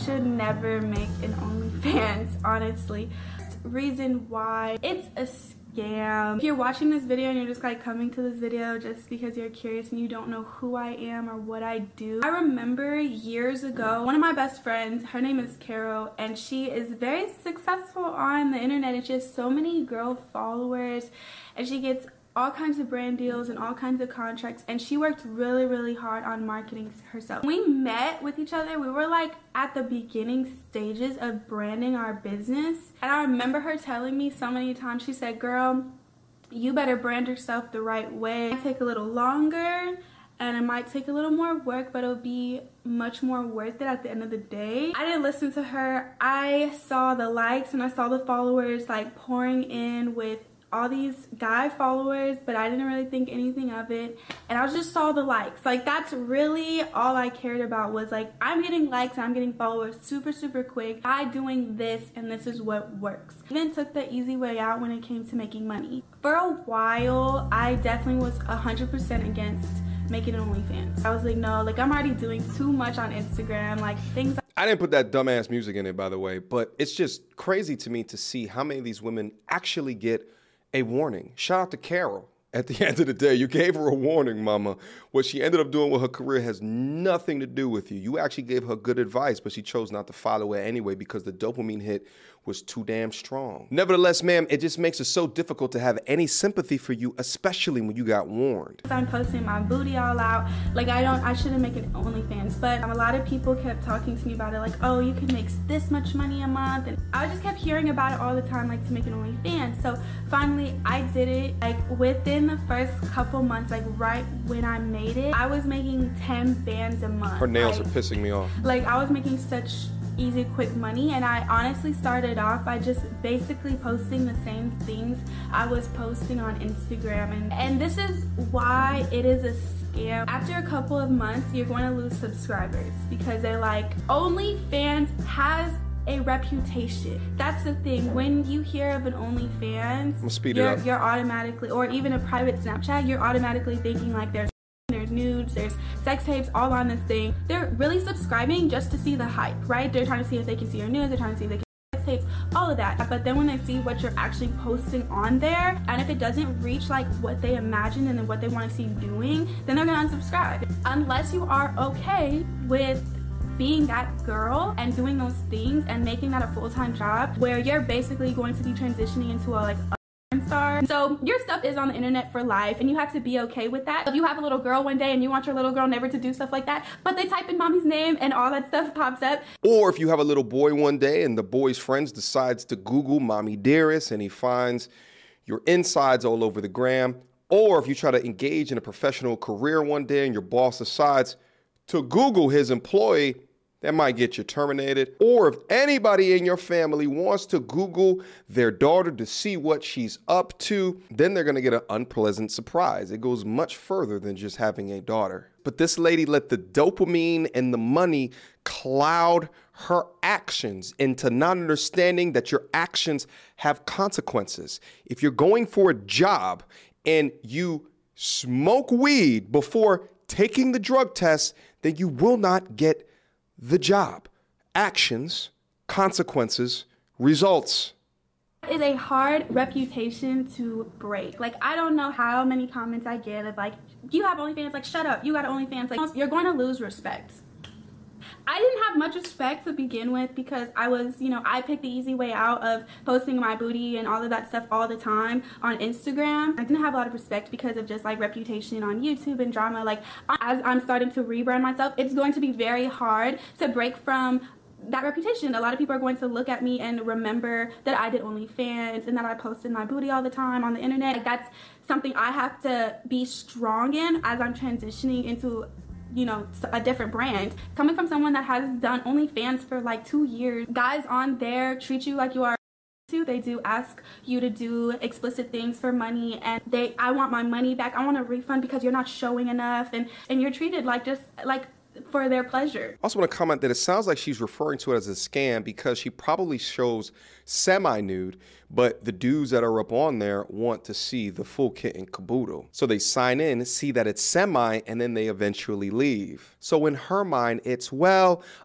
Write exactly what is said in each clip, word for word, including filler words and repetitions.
should never make an OnlyFans, honestly. Reason why, it's a scam. If you're watching this video and you're just like coming to this video just because you're curious and you don't know who I am or what I do. I remember years ago, one of my best friends, her name is Carol, and she is very successful on the internet, and she has so many girl followers, and she gets all kinds of brand deals and all kinds of contracts, and she worked really really hard on marketing herself. When we met with each other, we were like at the beginning stages of branding our business, and I remember her telling me so many times, she said, girl, you better brand yourself the right way. It might take a little longer and it might take a little more work, but it'll be much more worth it at the end of the day. I didn't listen to her. I saw the likes and I saw the followers like pouring in with all these guy followers, but I didn't really think anything of it, and I just saw the likes. Like, that's really all I cared about, was like, I'm getting likes and I'm getting followers super super quick by doing this, and this is what works. I even took the easy way out when it came to making money. For a while I definitely was one hundred percent against making an OnlyFans. I was like, no, like I'm already doing too much on Instagram, like things. I didn't put that dumbass music in it, by the way, but it's just crazy to me to see how many of these women actually get a warning. Shout out to Carol. At the end of the day, you gave her a warning, mama. What she ended up doing with her career has nothing to do with you. You actually gave her good advice, but she chose not to follow it anyway because the dopamine hit was too damn strong. Nevertheless, ma'am, it just makes it so difficult to have any sympathy for you, especially when you got warned. I'm posting my booty all out. Like, I don't, I shouldn't make an OnlyFans, but um, a lot of people kept talking to me about it, like, oh, you can make this much money a month, and I just kept hearing about it all the time, like, to make an OnlyFans. So finally, I did it. Like, within the first couple months, like right when I made it, I was making ten bands a month. Her nails like, are pissing me off. Like, I was making such easy quick money, and I honestly started off by just basically posting the same things I was posting on Instagram, and and this is why it is a scam. After a couple of months, you're going to lose subscribers because they're like, OnlyFans has a reputation. That's the thing. When you hear of an OnlyFans, speed it you're, up. you're automatically, or even a private Snapchat, you're automatically thinking like there's there's nudes, there's sex tapes all on this thing. They're really subscribing just to see the hype, right? They're trying to see if they can see your nudes, they're trying to see if they can see sex tapes, all of that. But then when they see what you're actually posting on there, and if it doesn't reach like what they imagined and then what they want to see you doing, then they're gonna unsubscribe. Unless you are okay with being that girl and doing those things and making that a full-time job where you're basically going to be transitioning into a like a star. So your stuff is on the internet for life, and you have to be okay with that. If you have a little girl one day and you want your little girl never to do stuff like that, but they type in mommy's name and all that stuff pops up. Or if you have a little boy one day and the boy's friends decides to Google mommy dearest and he finds your insides all over the gram. Or if you try to engage in a professional career one day and your boss decides to Google his employee, that might get you terminated. Or if anybody in your family wants to Google their daughter to see what she's up to, then they're gonna get an unpleasant surprise. It goes much further than just having a daughter. But this lady let the dopamine and the money cloud her actions into not understanding that your actions have consequences. If you're going for a job and you smoke weed before taking the drug test, then you will not get the job. Actions, consequences, results. It is a hard reputation to break. Like, I don't know how many comments I get of like, you have OnlyFans, like shut up, you got OnlyFans, like you're going to lose respect. I didn't have much respect to begin with because I was, you know, I picked the easy way out of posting my booty and all of that stuff all the time on Instagram. I didn't have a lot of respect because of just like reputation on YouTube and drama. Like, as I'm starting to rebrand myself, it's going to be very hard to break from that reputation. A lot of people are going to look at me and remember that I did OnlyFans and that I posted my booty all the time on the internet. Like, that's something I have to be strong in as I'm transitioning into, you know, a different brand. Coming from someone that has done OnlyFans for like two years, guys on there treat you like you are too. They do ask you to do explicit things for money, and they, I want my money back, I want a refund because you're not showing enough, and and you're treated like just like for their pleasure. I also want to comment that it sounds like she's referring to it as a scam because she probably shows semi-nude, but the dudes that are up on there want to see the full kit and caboodle. So they sign in, see that it's semi, and then they eventually leave. So in her mind, it's, well,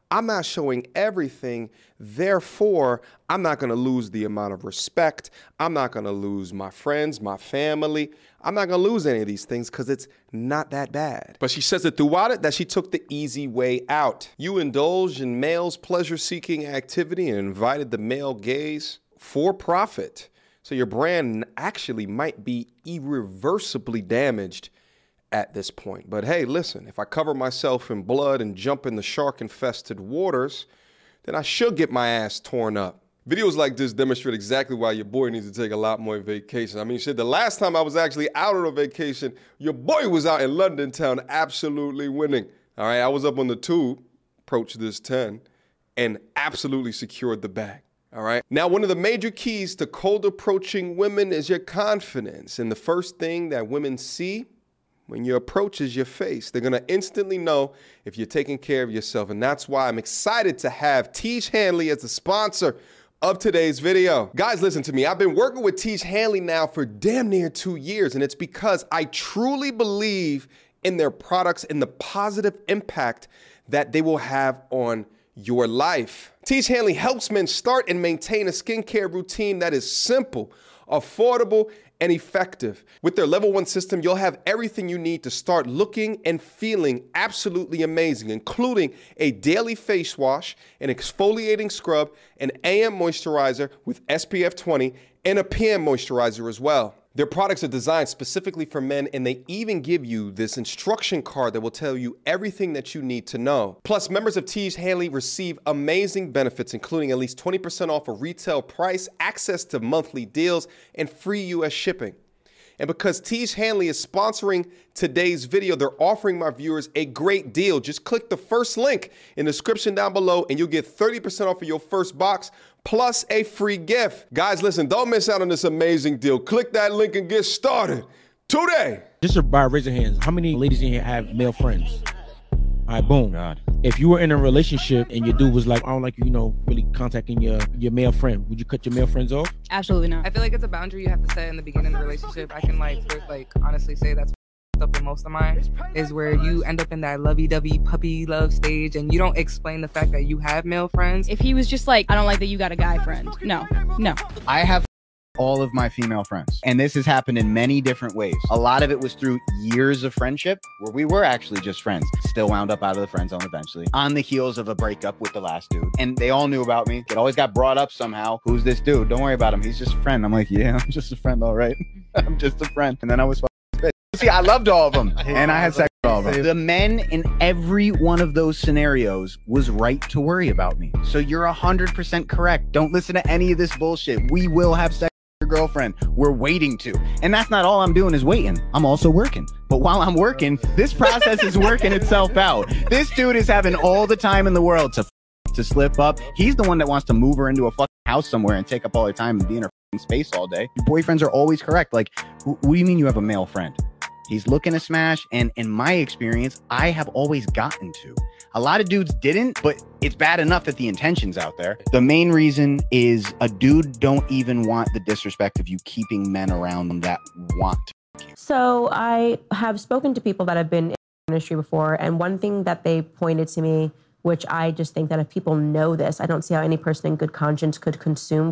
I'm not showing everything. Therefore, I'm not going to lose the amount of respect. I'm not going to lose my friends, my family. I'm not going to lose any of these things because it's not that bad. But she says that throughout it, that she took the easy way out. You indulged in male's pleasure-seeking activity and invited the male gaze for profit. So your brand actually might be irreversibly damaged at this point. But hey, listen, if I cover myself in blood and jump in the shark-infested waters, then I should get my ass torn up. Videos like this demonstrate exactly why your boy needs to take a lot more vacation. I mean, shit, the last time I was actually out on a vacation, your boy was out in London town absolutely winning. All right, I was up on the tube, approached this ten, and absolutely secured the bag. All right. Now, one of the major keys to cold approaching women is your confidence. And the first thing that women see when you approach is your face. They're going to instantly know if you're taking care of yourself. And that's why I'm excited to have Tiege Hanley as the sponsor of today's video. Guys, listen to me. I've been working with Tiege Hanley now for damn near two years. And it's because I truly believe in their products and the positive impact that they will have on your life. Tiege Hanley helps men start and maintain a skincare routine that is simple, affordable, and effective. With their level one system, you'll have everything you need to start looking and feeling absolutely amazing, including a daily face wash, an exfoliating scrub, an A M moisturizer with S P F twenty, and a P M moisturizer as well. Their products are designed specifically for men, and they even give you this instruction card that will tell you everything that you need to know. Plus, members of Tiege Hanley receive amazing benefits, including at least twenty percent off a retail price, access to monthly deals, and free U S shipping. And because Tiege Hanley is sponsoring today's video, they're offering my viewers a great deal. Just click the first link in the description down below and you'll get thirty percent off of your first box plus a free gift. Guys, listen, don't miss out on this amazing deal. Click that link and get started today. Just by raise your hands, how many ladies in here have male friends? All right, boom. God. If you were in a relationship and your dude was like, I don't like you, you know, really contacting your, your male friend, would you cut your male friends off? Absolutely not. I feel like it's a boundary you have to set in the beginning of the relationship. I can like, for, like honestly say that's up in most of mine, is where you end up in that lovey-dovey puppy love stage and you don't explain the fact that you have male friends. If he was just like, I don't like that you got a guy friend. No, no. I have all of my female friends, and this has happened in many different ways. A lot of it was through years of friendship where we were actually just friends, still wound up out of the friend zone eventually on the heels of a breakup with the last dude, and they all knew about me. It always got brought up somehow. Who's this dude? Don't worry about him, he's just a friend. I'm like, yeah, I'm just a friend, all right. I'm just a friend. And then I was bitch. See, I loved all of them and I had sex with all of them. The men in every one of those scenarios was right to worry about me. So you're one hundred percent correct. Don't listen to any of this bullshit. We will have sex with your girlfriend. We're waiting to. And that's not all I'm doing is waiting. I'm also working. But while I'm working, this process is working itself out. This dude is having all the time in the world to to slip up. He's the one that wants to move her into a fucking house somewhere and take up all her time and be in her space all day. Your boyfriends are always correct. Like, what do you mean you have a male friend? He's looking to smash, and in my experience, I have always gotten to. A lot of dudes didn't, but it's bad enough that the intention's out there. The main reason is a dude don't even want the disrespect of you keeping men around them that want to. So I have spoken to people that have been in the industry before, and one thing that they pointed to me, which I just think that if people know this, I don't see how any person in good conscience could consume,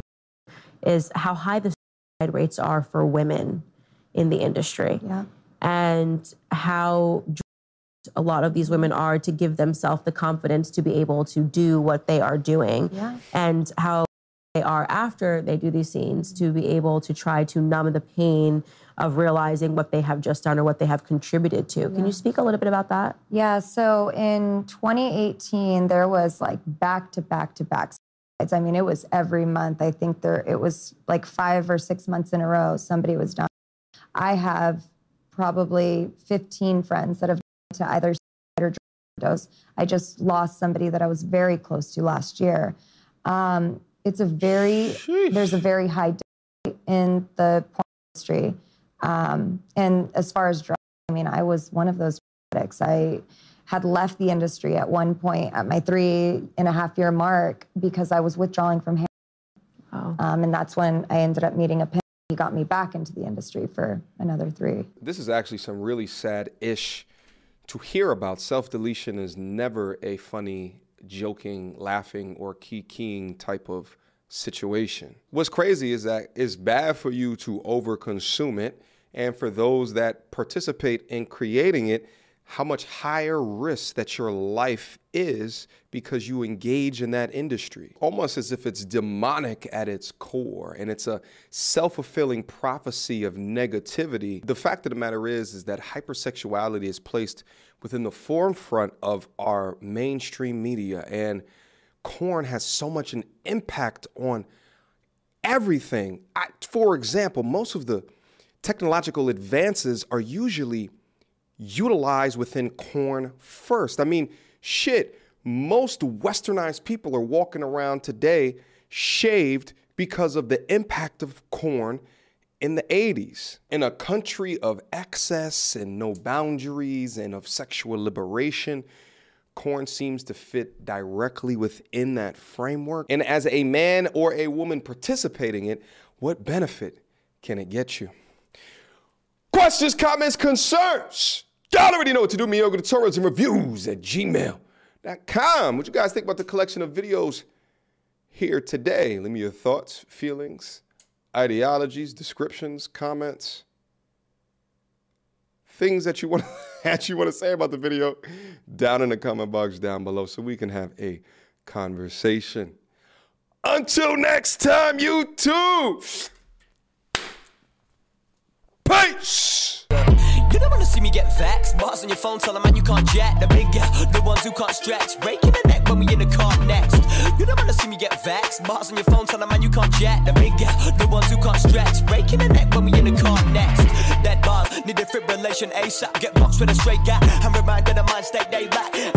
is how high the suicide rates are for women in the industry. Yeah. And how a lot of these women are to give themselves the confidence to be able to do what they are doing. Yeah. And how they are after they do these scenes to be able to try to numb the pain of realizing what they have just done or what they have contributed to. Yeah. Can you speak a little bit about that? Yeah, so in twenty eighteen, there was like back to back to back. I mean, it was every month. I think there it was like five or six months in a row, somebody was done. I have probably fifteen friends that have to either suicide or drug overdose. I just lost somebody that I was very close to last year. Um, it's a very, Sheesh. there's a very high death rate in the porn industry. Um, and as far as drugs, I mean, I was one of those addicts. I had left the industry at one point at my three and a half year mark because I was withdrawing from heroin. Oh. Um, and that's when I ended up meeting a pimp. He got me back into the industry for another three. This is actually some really sad-ish to hear about. Self-deletion is never a funny joking, laughing, or kikiing type of situation. What's crazy is that it's bad for you to overconsume it, and for those that participate in creating it, how much higher risk that your life is because you engage in that industry. Almost as if it's demonic at its core, and it's a self-fulfilling prophecy of negativity. The fact of the matter is, is that hypersexuality is placed within the forefront of our mainstream media, and corn has so much an impact on everything. I, for example, most of the technological advances are usually utilized within corn first. I mean, shit, most westernized people are walking around today shaved because of the impact of corn in the eighties. In a country of excess and no boundaries and of sexual liberation, corn seems to fit directly within that framework. And as a man or a woman participating in it, what benefit can it get you? Questions, comments, concerns? Y'all already know what to do. Mediocre tutorials and reviews at gmail dot com. What you guys think about the collection of videos here today? Leave me your thoughts, feelings, ideologies, descriptions, comments, things that you want that you want to say about the video down in the comment box down below so we can have a conversation. Until next time, YouTube. Peace! You don't wanna see me get vexed. Bars on your phone, tell a man you can't jack. The big guy, the ones who can't stretch. Breaking the neck when we in the car next. You don't wanna see me get vexed. Bars on your phone, tell a man you can't jack. The big guy, the ones who can't stretch. Breaking the neck when we in the car next. That bars need a fibrillation ASAP. Get boxed with a straight guy. I'm reminded of mind state they lack.